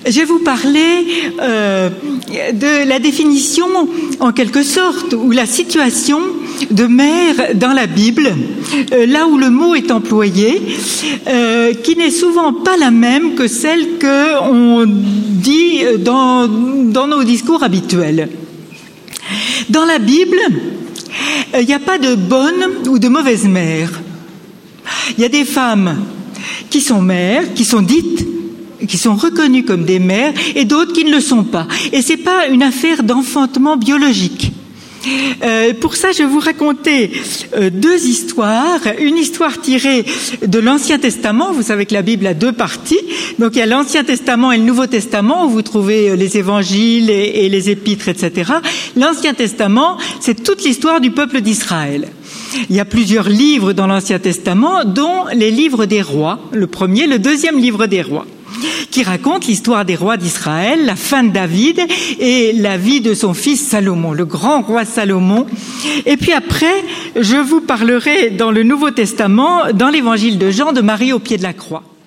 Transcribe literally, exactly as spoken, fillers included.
Je vais vous parler euh, de la définition, en quelque sorte, ou la situation de mère dans la Bible, euh, là où le mot est employé, euh, qui n'est souvent pas la même que celle qu'on dit dans, dans nos discours habituels. Dans la Bible, il n'y a pas de bonne ou de mauvaise mère. Il y a des femmes qui sont mères, qui sont dites, qui sont reconnues comme des mères, et d'autres qui ne le sont pas. Et c'est pas une affaire d'enfantement biologique. Euh, pour ça, je vais vous raconter euh, deux histoires. Une histoire tirée de l'Ancien Testament. Vous savez que la Bible a deux parties. Donc il y a l'Ancien Testament et le Nouveau Testament, où vous trouvez euh, les évangiles et, et les épîtres, et cetera. L'Ancien Testament, c'est toute l'histoire du peuple d'Israël. Il y a plusieurs livres dans l'Ancien Testament, dont les livres des rois, le premier, le deuxième livre des rois, qui raconte l'histoire des rois d'Israël, la fin de David et la vie de son fils Salomon, le grand roi Salomon. Et puis après, je vous parlerai dans le Nouveau Testament, dans l'évangile de Jean, de Marie au pied de la croix.